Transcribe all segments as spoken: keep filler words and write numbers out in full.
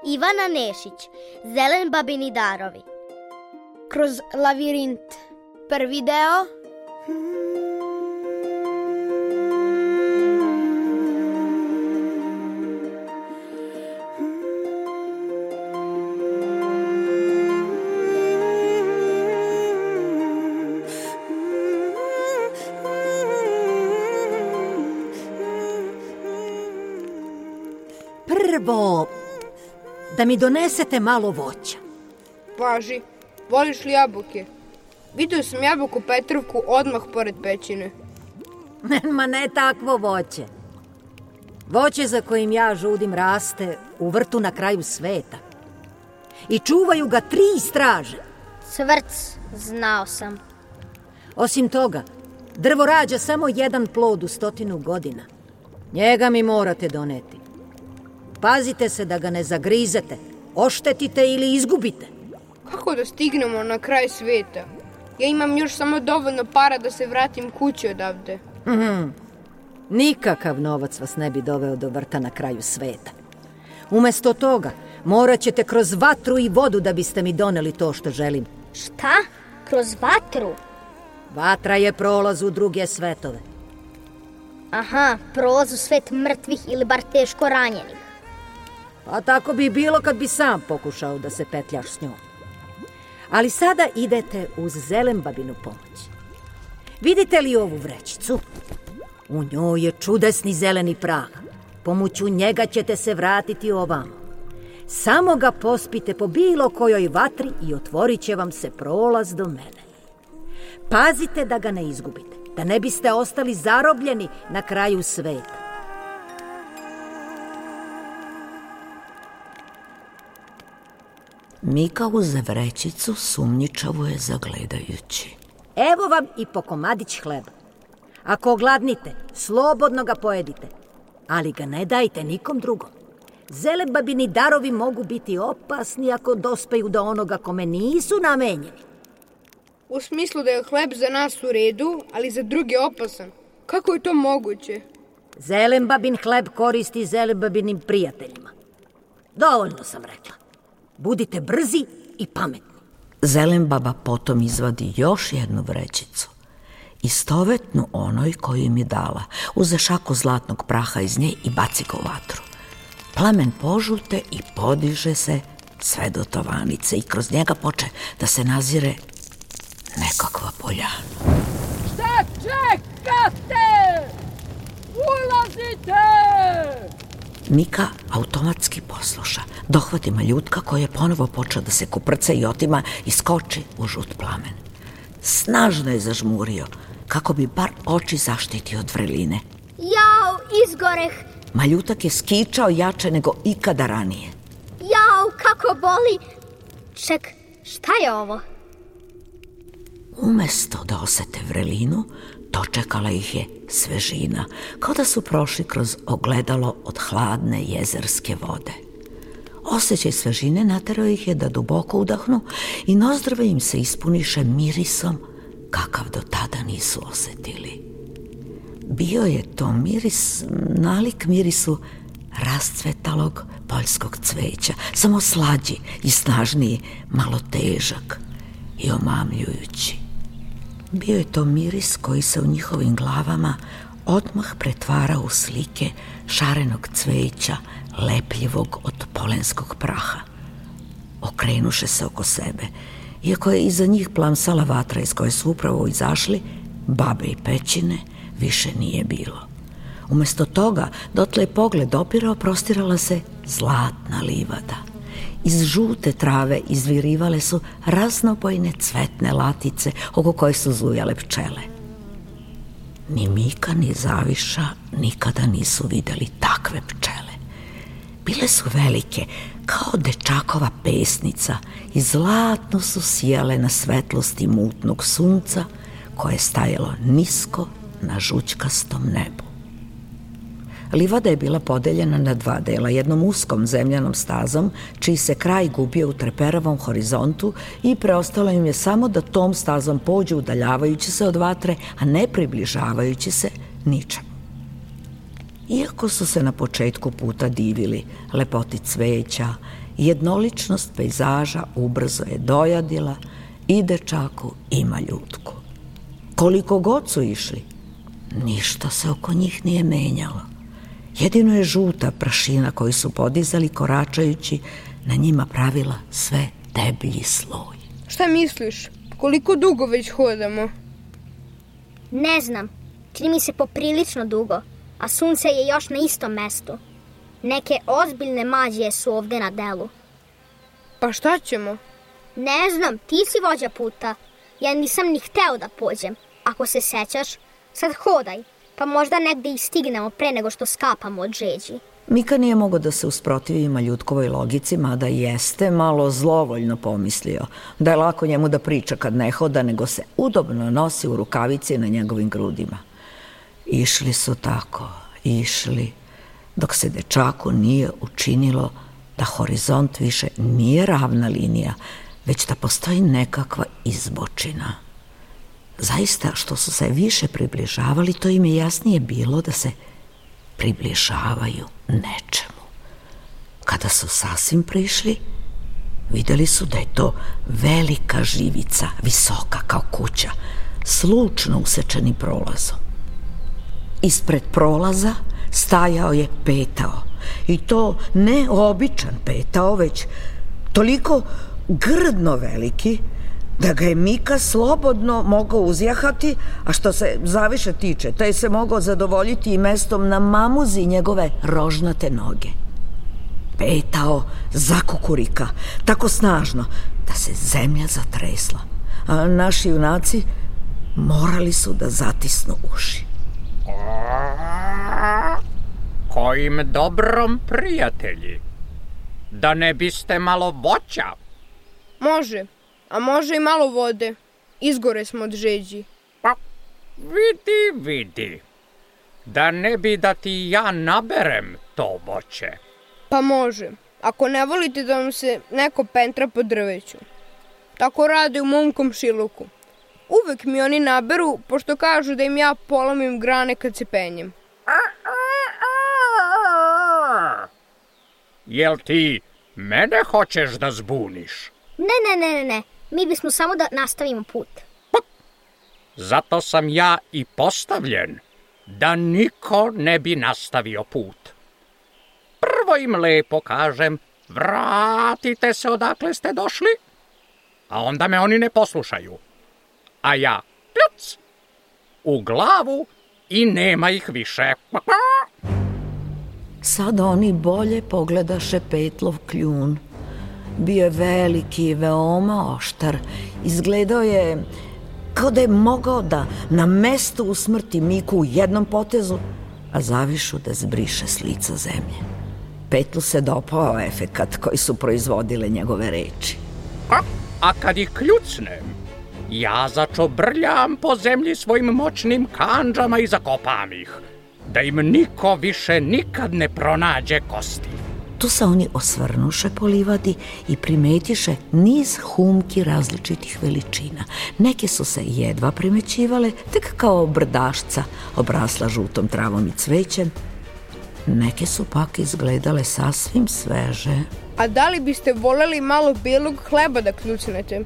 Ivana Nešić, Zelen babini darovi. Kroz lavirint. Prvi deo. Prvo, da mi donesete malo voća. Važi, voliš li jabuke? Vidio sam jabuku Petrovku odmah pored pećine. Ma ne takvo voće. Voće za kojim ja žudim raste u vrtu na kraju sveta. I čuvaju ga tri straže. Cvrc, znao sam. Osim toga, drvo rađa samo jedan plod u stotinu godina. Njega mi morate doneti. Pazite se da ga ne zagrizete, oštetite ili izgubite. Kako da stignemo na kraj sveta? Ja imam još samo dovoljno para da se vratim kući odavde. Mm-hmm. Nikakav novac vas ne bi doveo do vrta na kraju sveta. Umesto toga, morat ćete kroz vatru i vodu da biste mi doneli to što želim. Šta? Kroz vatru? Vatra je prolaz u druge svetove. Aha, prolaz u svet mrtvih ili bar teško ranjenih. Pa tako bi bilo kad bi sam pokušao da se petljaš s njom. Ali sada idete uz Zelen babinu pomoć. Vidite li ovu vrećicu? U njoj je čudesni zeleni prah. Pomoću njega ćete se vratiti ovamo. Samo ga pospite po bilo kojoj vatri i otvorit će vam se prolaz do mene. Pazite da ga ne izgubite, da ne biste ostali zarobljeni na kraju sveta. Mika uze vrećicu, sumnjičavo je zagledajući. Evo vam i po komadić hleba. Ako ogladnite, slobodno ga pojedite, ali ga ne dajte nikom drugom. Zelen babini darovi mogu biti opasni ako dospeju do onoga kome nisu namenjeni. U smislu da je hleb za nas u redu, ali za druge opasan. Kako je to moguće? Zelen babin hleb koristi zelen babinim prijateljima. Dovoljno sam rekla. Budite brzi i pametni. Zelen baba potom izvadi još jednu vrećicu, istovetnu onoj koju im je dala. Uze šaku zlatnog praha iz nje i baci ga u vatru. Plamen požute i podiže se sve do tovanice i kroz njega poče da se nazire nekakva poljana. Šta čekate? Ulazite! Mika automatski posluša. Dohvati maljutka koji je ponovo počeo da se kuprca i otima i skoči u žut plamen. Snažno je zažmurio, kako bi bar oči zaštitio od vreline. Jao, izgoreh! Maljutak je skičao jače nego ikada ranije. Jao, kako boli! Ček, šta je ovo? Umesto da osete vrelinu, dočekala ih je svežina, kao da su prošli kroz ogledalo od hladne jezerske vode. Osjećaj svežine naterao ih je da duboko udahnu i nozdrve im se ispuniše mirisom kakav do tada nisu osetili. Bio je to miris nalik mirisu rascvetalog poljskog cveća, samo slađi i snažniji, malo težak i omamljujući. Bio je to miris koji se u njihovim glavama odmah pretvarao u slike šarenog cveća, lepljivog od polenskog praha. Okrenuše se oko sebe. Iako je iza njih plamsala vatra iz koje su upravo izašli, babe i pećine više nije bilo. Umesto toga, dotle je pogled opirao, prostirala se zlatna livada. Iz žute trave izvirivale su raznobojne cvetne latice oko koje su zujale pčele. Ni Mika ni Zaviša nikada nisu videli takve pčele. Bile su velike, kao dečakova pesnica, i zlatno su sijale na svetlosti mutnog sunca koje je stajalo nisko na žućkastom nebu. Livada je bila podeljena na dva dela, jednom uskom zemljanom stazom, čiji se kraj gubio u treperavom horizontu i preostalo im je samo da tom stazom pođu udaljavajući se od vatre, a ne približavajući se ničemu. Iako su se na početku puta divili lepoti cveća Jednoličnost pejzaža ubrzo je dojadila i dečaku i maljutku. Koliko god su išli, ništa se oko njih nije menjalo. Jedino je žuta prašina koju su podizali koračajući na njima pravila sve deblji sloj. Šta misliš? Koliko dugo već hodamo? Ne znam, čini mi se poprilično dugo, a sunce je još na istom mestu. Neke ozbiljne mađije su ovde na delu. Pa šta ćemo? Ne znam, ti si vođa puta. Ja nisam ni hteo da pođem. Ako se sećaš, sad hodaj, pa možda negde i stignemo pre nego što skapamo od žeđi. Mika nije mogao da se usprotivi Maljutkovoj logici, mada jeste malo zlovoljno pomislio da je lako njemu da priča kad ne hoda, nego se udobno nosi u rukavici na njegovim grudima. Išli su tako, išli, dok se dečaku nije učinilo da horizont više nije ravna linija, već da postoji nekakva izbočina. Zaista, što su se više približavali, to im je jasnije bilo da se približavaju nečemu. Kada su sasvim prišli, videli su da je to velika živica, visoka kao kuća, s lučno usečenim prolazom. Ispred prolaza stajao je petao, i to ne običan petao, već toliko grdno veliki da ga je Mika slobodno mogao uzjahati, a što se zaviše tiče, taj se mogao zadovoljiti i mestom na mamuzi njegove rožnate noge. Petao zakukurika tako snažno da se zemlja zatresla, a naši junaci morali su da zatisnu uši. Kojim dobrom, prijatelji, da ne biste malo voća? Može, a može i malo vode. Izgore smo od žeđi. Pa, vidi, vidi. Da ne bi da ti ja naberem to voće. Pa može, ako ne volite da vam se neko pentra po drveću. Tako rade u mom komšiluku. Uvek mi oni naberu, pošto kažu da im ja polomim grane kad se penjem. Jel ti mene hoćeš da zbuniš? Ne, ne, ne, ne, ne. Mi bismo samo da nastavimo put. Pa, zato sam ja i postavljen, da niko ne bi nastavio put. Prvo im lepo kažem, vratite se odakle ste došli, a onda me oni ne poslušaju. A ja, pljuc, u glavu i nema ih više. Sad oni bolje pogledaše Petlov kljun. Bio je veliki i veoma oštar. Izgledao je kao da je mogao da na mestu usmrti Miku u jednom potezu, a Zavišu da zbriše s lica zemlje. Petlu se dopao efekat koji su proizvodile njegove reči. A, a kad ih kljucnem, ja začobrljam po zemlji svojim moćnim kandžama i zakopam ih, da im niko više nikad ne pronađe kosti. Tu se oni osvrnuše po livadi i primetiše niz humki različitih veličina. Neke su se jedva primećivale, tek kao brdašca obrasla žutom travom i cvećem. Neke su pak izgledale sasvim sveže. A da li biste voleli malo belog hleba da kljucnete?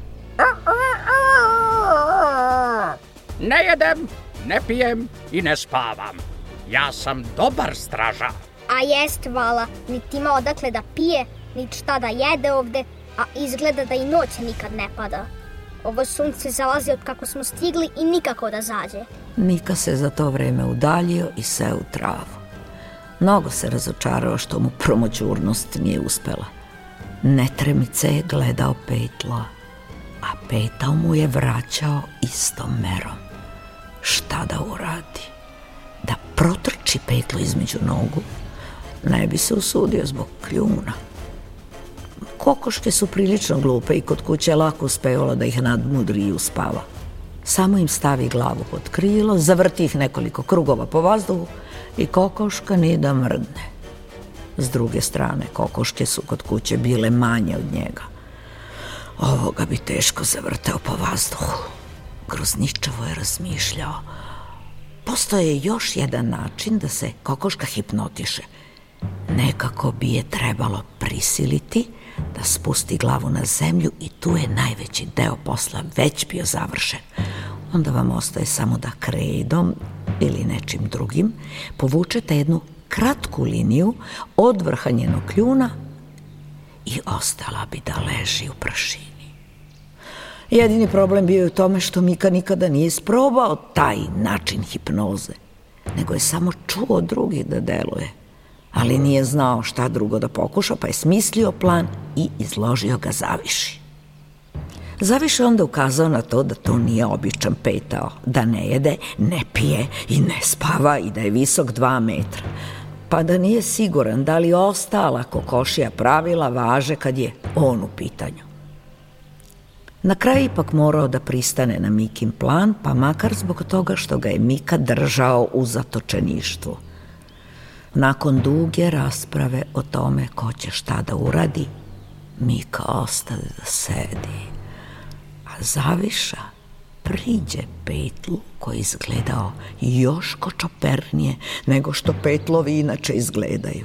Ne jedem, ne pijem i ne spavam. Ja sam dobar stražar. A jest, Vala, niti ima odakle da pije, niti šta da jede ovde, a izgleda da i noć nikad ne pada. Ovo sunce zalazi od kako smo stigli i nikako da zađe. Mika se za to vreme udaljio i seo u travu. Mnogo se razočarao što mu promoćurnost nije uspela. Netremice je gledao Petla, a Petao mu je vraćao istom merom. Šta da uradi? Da protrči Petlo između nogu? Ne bi se usudio zbog kljuna. Kokoške su prilično glupe i kod kuće lako uspevalo da ih nadmudri i uspava. Samo im stavi glavu pod krilo, zavrti ih nekoliko krugova po vazduhu i kokoška ni da mrdne. S druge strane, kokoške su kod kuće bile manje od njega. Ovoga bi teško zavrteo po vazduhu. Grozničavo je razmišljao. Postoje još jedan način da se kokoška hipnotiše. Nekako bi je trebalo prisiliti da spusti glavu na zemlju i tu je najveći deo posla već bio završen. Onda vam ostaje samo da kredom ili nečim drugim povučete jednu kratku liniju od vrha njenog kljuna i ostala bi da leži u prašini. Jedini problem bio je u tome što Mika nikada nije isprobao taj način hipnoze, nego je samo čuo drugi da deluje, ali nije znao šta drugo da pokuša, pa je smislio plan i izložio ga Zaviši. Zaviša onda ukazao na to da to nije običan petao, da ne jede, ne pije i ne spava i da je visok dva metra, pa da nije siguran da li ostala kokošija pravila važe kad je on u pitanju. Na kraju ipak morao da pristane na Mikin plan, pa makar zbog toga što ga je Mika držao u zatočeništvu. Nakon duge rasprave o tome ko će šta da uradi, Mika ostade da sedi, a Zaviša priđe petlu koji izgledao još kočopernije nego što petlovi inače izgledaju.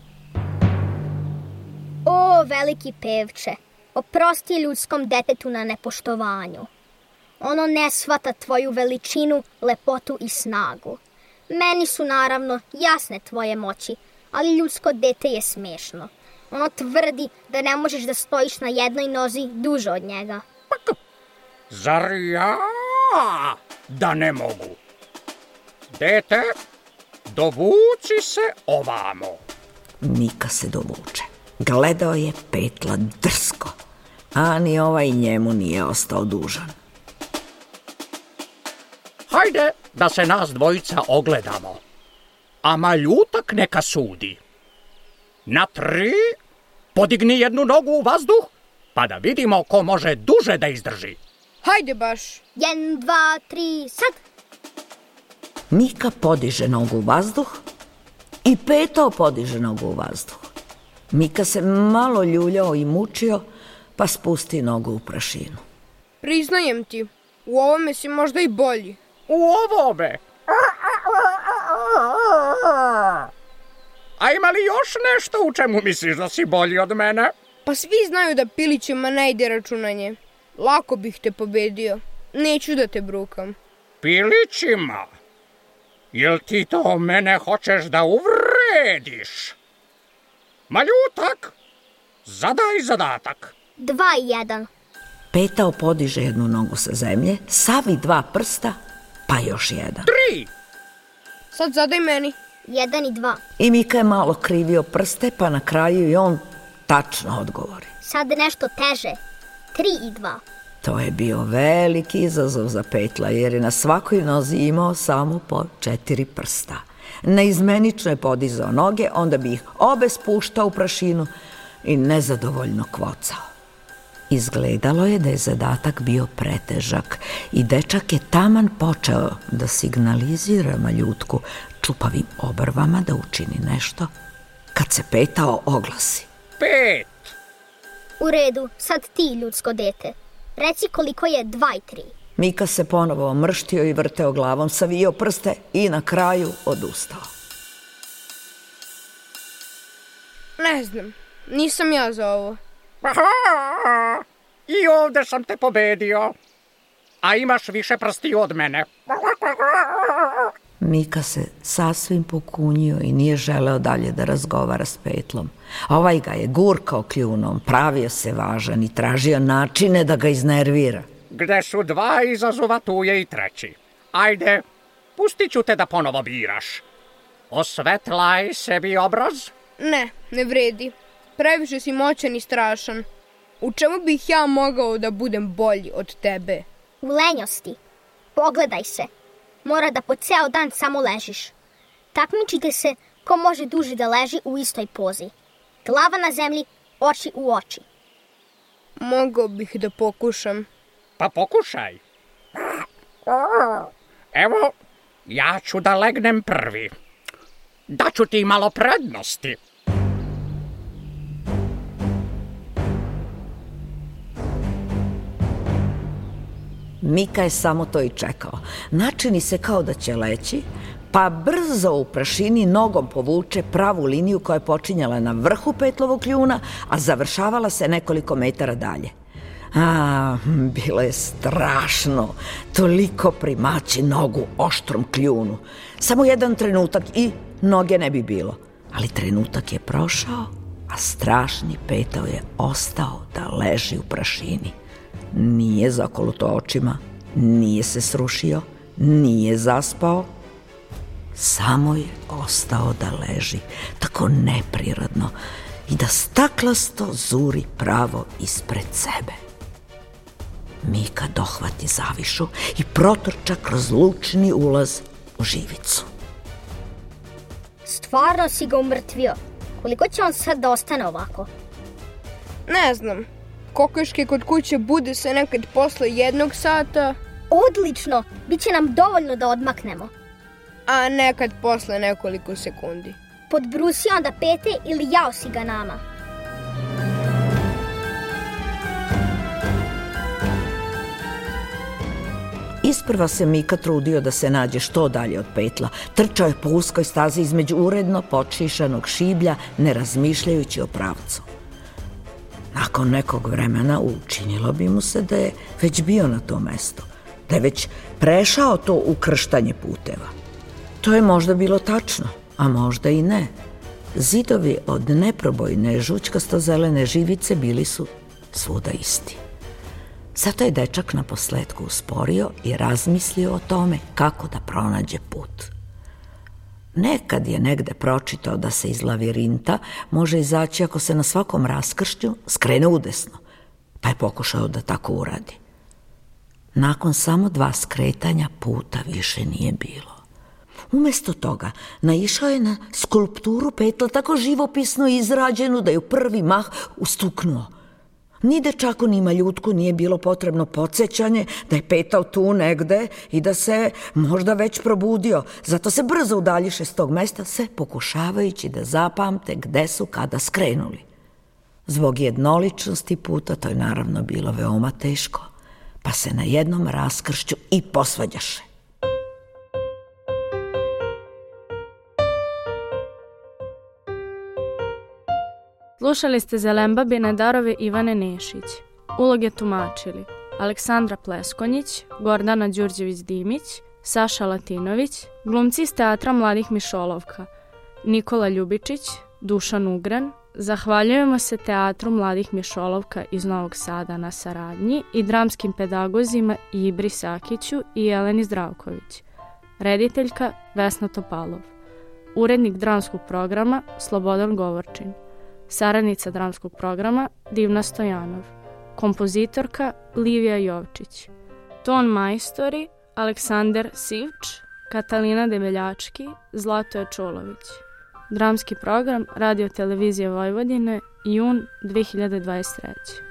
O, veliki pevče, oprosti ljudskom detetu na nepoštovanju. Ono ne shvata tvoju veličinu, lepotu i snagu. Meni su naravno jasne tvoje moći, ali ljudsko dete je smešno. Ono tvrdi da ne možeš da stojiš na jednoj nozi duže od njega. Zar ja da ne mogu? Dete, dovuci se ovamo. Mika se dovuče. Gledao je petla drsko, a ni ovaj njemu nije ostao dužan. Hajde da se nas dvojica ogledamo, a maljutak neka sudi. Na tri podigni jednu nogu u vazduh, pa da vidimo ko može duže da izdrži. Hajde baš. Jedan, dva, tri, sad! Mika podiže nogu u vazduh i petao podiže nogu u vazduh. Mika se malo ljuljao i mučio, pa spusti nogu u prašinu. Priznajem ti, u ovome si možda i bolji. U ovome? A ima li još nešto u čemu misliš da si bolji od mene? Pa svi znaju da pilićima ne ide računanje. Lako bih te pobedio. Neću da te brukam. Pilićima? Jel ti to mene hoćeš da uvrediš? Maljutak, zadaj zadatak. Dva i jedan. Petao podiže jednu nogu sa zemlje, savi dva prsta, pa još jedan. Tri! Sad zadaj meni. Jedan i dva. I Mika je malo krivio prste, pa na kraju i on tačno odgovori. Sad nešto teže. Tri i dva. To je bio veliki izazov za petla, jer je na svakoj nozi imao samo po četiri prsta. Neizmenično je podizao noge, onda bi ih obe spuštao u prašinu i nezadovoljno kvocao. Izgledalo je da je zadatak bio pretežak i dečak je taman počeo da signalizira maljutku čupavim obrvama da učini nešto, kad se petao oglasi. Pet! U redu, sad ti, ljudsko dete. Reci koliko je dva i tri. Mika se ponovo mrštio i vrteo glavom, savio prste i na kraju odustao. Ne znam, nisam ja za ovo. Aha, i ovde sam te pobedio, a imaš više prsti od mene. Mika se sasvim pokunjio i nije želeo dalje da razgovara s petlom. Ovaj ga je gurkao kljunom, pravio se važan i tražio načine da ga iznervira. Gde su dva izazova, tu je i treći. Ajde, pustit ću te da ponovo biraš. Osvetlaj sebi obraz. Ne, ne vredi. Previše si moćan i strašan. U čemu bih ja mogao da budem bolji od tebe? U lenjosti. Pogledaj se. Mora da po ceo dan samo ležiš. Takmičite se ko može duže da leži u istoj pozi. Glava na zemlji, oči u oči. Mogao bih da pokušam. Pa pokušaj. Evo, ja ću da legnem prvi. Daću ti malo prednosti. Mika je samo to i čekao. Načini se kao da će leći, pa brzo u prašini nogom povuče pravu liniju koja je počinjala na vrhu petlovog kljuna, a završavala se nekoliko metara dalje. A, bilo je strašno, toliko primaći nogu oštrom kljunu. Samo jedan trenutak i noge ne bi bilo. Ali trenutak je prošao, a strašni petao je ostao da leži u prašini. Nije zakoluto očima, nije se srušio, nije zaspao. Samo je ostao da leži, tako neprirodno i da staklasto zuri pravo ispred sebe. Mika dohvati zavišu i protrča kroz lučni ulaz u živicu. Stvarno si ga umrtvio. Koliko će on sad da ostane ovako? Ne znam. Kokoške kod kuće bude se nekad posle jednog sata, Odlično! Biće nam dovoljno da odmaknemo. a nekad posle nekoliko sekundi. Podbrusi onda pete ili jao si ga nama. Isprva se Mika trudio da se nađe što dalje od petla. Trčao je po uskoj stazi između uredno počišanog šiblja, ne razmišljajući o pravcu. Nakon nekog vremena učinilo bi mu se da je već bio na tom mestu, da je već prešao to ukrštanje puteva. To je možda bilo tačno, a možda i ne. Zidovi od neprobojne žućkasto-zelene živice bili su svuda isti. Zato je dečak na posletku usporio i razmislio o tome kako da pronađe put. Nekad je negde pročitao da se iz lavirinta može izaći ako se na svakom raskršću skrene udesno, pa je pokušao da tako uradi. Nakon samo dva skretanja puta više nije bilo. Umesto toga naišao je na skulpturu petla tako živopisno izrađenu da je u prvi mah ustuknuo. Ni dečaku ni maljutku nije bilo potrebno podsjećanje da je petao tu negde i da se možda već probudio. Zato se brzo udaljiše s tog mesta, sve pokušavajući da zapamte gde su kada skrenuli. Zbog jednoličnosti puta to je naravno bilo veoma teško, pa se na jednom raskršću i posvađaše. Slušali ste Zelembabine darove Ivane Nešić. Uloge tumačili Aleksandra Pleskonjić, Gordana Đurđević-Dimić, Saša Latinović, glumci iz Teatra Mladih Mišolovka, Nikola Ljubičić, Dušan Ugran. Zahvaljujemo se Teatru Mladih Mišolovka iz Novog Sada na saradnji i dramskim pedagozima Ibri Sakiću i Jeleni Zdravković. Rediteljka Vesna Topalov. Urednik dramskog programa Slobodan Govorčin. Saradnica dramskog programa Divna Stojanov. Kompozitorka Livija Jovčić. Ton majstori Aleksandar Sivč, Katalina Debeljački, Zlatoje Čolović. Dramski program Radio Televizije Vojvodine, jun dve hiljade dvadeset treće.